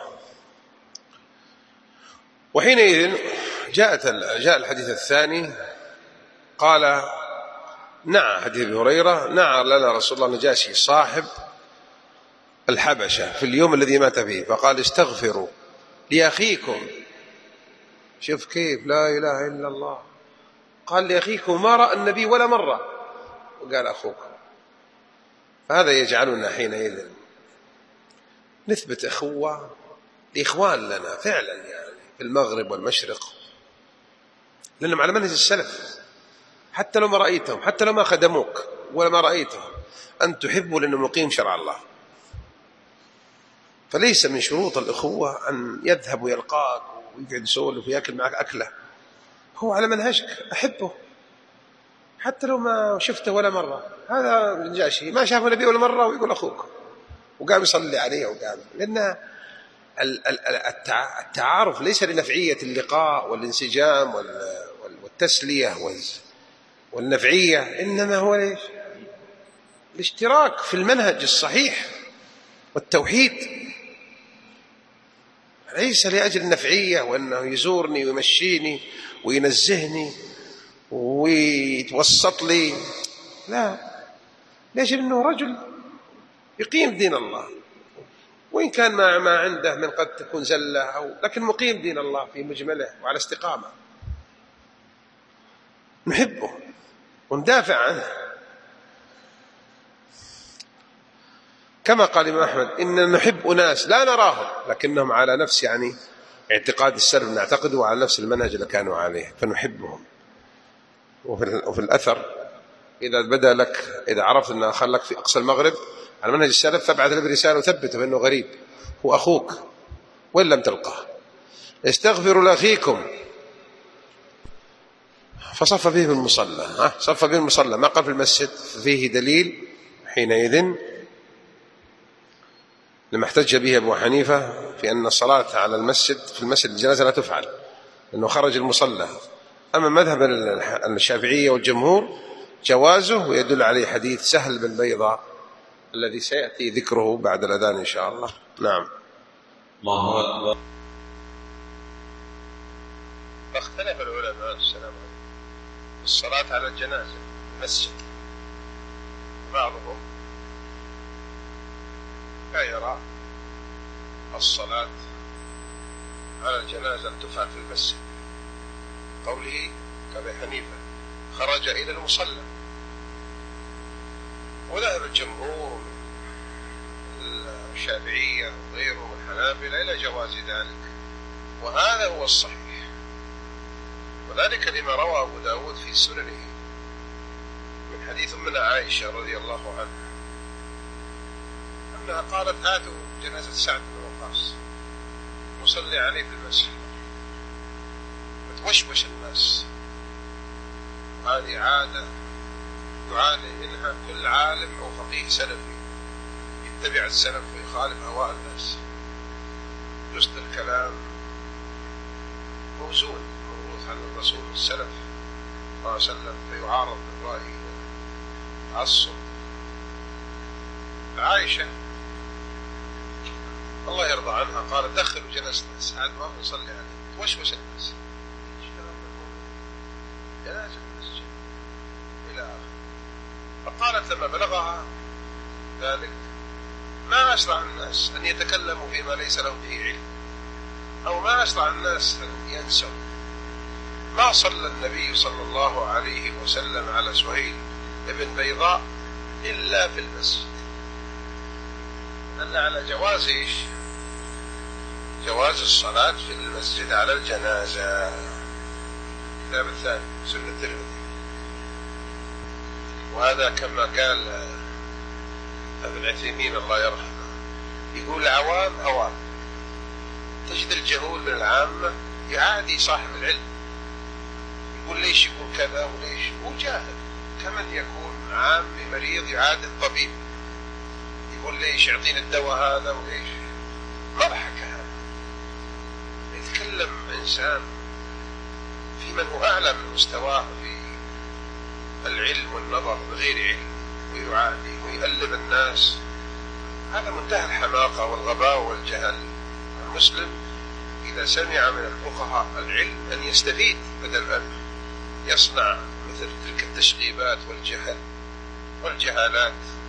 وحينئذ جاء الحديث الثاني، قال نعى حديث أبي هريرة، نعى لنا رسول الله النجاشي صاحب الحبشة في اليوم الذي مات فيه، فقال استغفروا لأخيكم. شوف كيف، لا إله إلا الله، قال لأخيكم ما رأى النبي ولا مرة، وقال أخوكم. فهذا يجعلنا حينئذ نثبت أخوة لإخوان لنا فعلا، يعني في المغرب والمشرق، لأنهم على منهج السلف، حتى لو ما رأيتهم، حتى لو ما خدموك ولا ما رأيتهم، أن تحبوا لأنه مقيم شرع الله. فليس من شروط الأخوة أن يذهب ويلقاك ويقعد يسولف ويأكل معك أكله، هو على منهجك، أحبه حتى لو ما شفته ولا مرة. هذا النجاشي ما شافه النبي ولا مرة ويقول أخوك، وقام يصلي عليه وقام، لأن التعارف ليس لنفعية اللقاء والانسجام والتسلية والنفعية، إنما هو ليش؟ الاشتراك في المنهج الصحيح والتوحيد ليس لأجل النفعية وأنه يزورني ويمشيني وينزهني ويتوسط لي، لا، لأجل أنه رجل يقيم دين الله، وإن كان ما عنده من قد تكون زلة لكن مقيم دين الله في مجمله وعلى استقامة، نحبه وندافع عنه. كما قال الإمام أحمد: إننا نحب أناس لا نراهم لكنهم على نفس اعتقاد السلف، نعتقدوا على نفس المنهج اللي كانوا عليه فنحبهم. وفي الأثر: إذا بدا لك، إذا عرفت أنه خلك في أقصى المغرب على منهج السلف فابعث له برسالة وثبته بأنه غريب، هو أخوك وإن لم تلقاه. استغفروا لأخيكم، فصف به المصلى، صف به المصلى، ما قال في المسجد. فيه دليل حينئذ لما احتج به أبو حنيفة في أن الصلاة على المسجد في المسجد الجنازة لا تفعل، لأنه خرج المصلى. أما مذهب الشافعية والجمهور جوازه، ويدل عليه حديث سهل بن بيضاء الذي سيأتي ذكره بعد الأذان إن شاء الله. نعم. الله أكبر. اختلف العلماء السلام عليكم الصلاة على الجنازة في المسجد، بعضهم لا يرى الصلاة على الجنازة أن تفعل في المسجد، قوله كأبي حنيفة خرج إلى المصلى. وذهب الجمهور الشافعية وغيرهم الحنابلة إلى جواز ذلك، وهذا هو الصحيح. وذلك لما روى أبو داود في سننه من حديث من عائشة رضي الله عنها أنها قالت: هاتوا جنازة سعد بن وقاص نصلي عليه في المسجد. فتوشوش الناس، هذه عادة يعاني منها كل عالم أو فقيه سلفي يتبع السلف ويخالف هواء الناس. جزء الكلام موزون موروث عن الرسول السلف صلى الله عليه وسلم، فيعارض بالرأي والتعصب. عائشة الله يرضى عنها قالت: دخلوا جنازة سعد ما نصلي عليه. توشوش الناس، جنازة المسجد إلى آخره. فقالت لما بلغها ذلك: ما أشرع الناس أن يتكلموا فيما ليس لهم به علم، أو ما أشرع الناس أن ينسوا ما صلى النبي صلى الله عليه وسلم على سهيل ابن بيضاء إلا في المسجد. دل على جواز جواز الصلاة في المسجد على الجنازة. الكتاب الثاني سنة الترمذي. وهذا كما قال ابن عثيمين الله يرحمه، يقول: العوام أوام. تجد الجهول من العامة يعادي صاحب العلم، يقول ليش يقول كذا وليش، هو جاهل. كمن يكون عامي مريض يعادي الطبيب، يقول ليش يعطيني الدواء هذا وليش. مضحك هذا. يتكلم إنسان في من هو أعلى من مستواه في العلم والنظر بغير علم، ويعادي ويؤلم الناس. هذا منتهى الحماقة والغباء والجهل. المسلم إذا سمع من الفقهاء العلم أن يستفيد بدل أن يصنع مثل تلك التشغيبات والجهل والجهالات.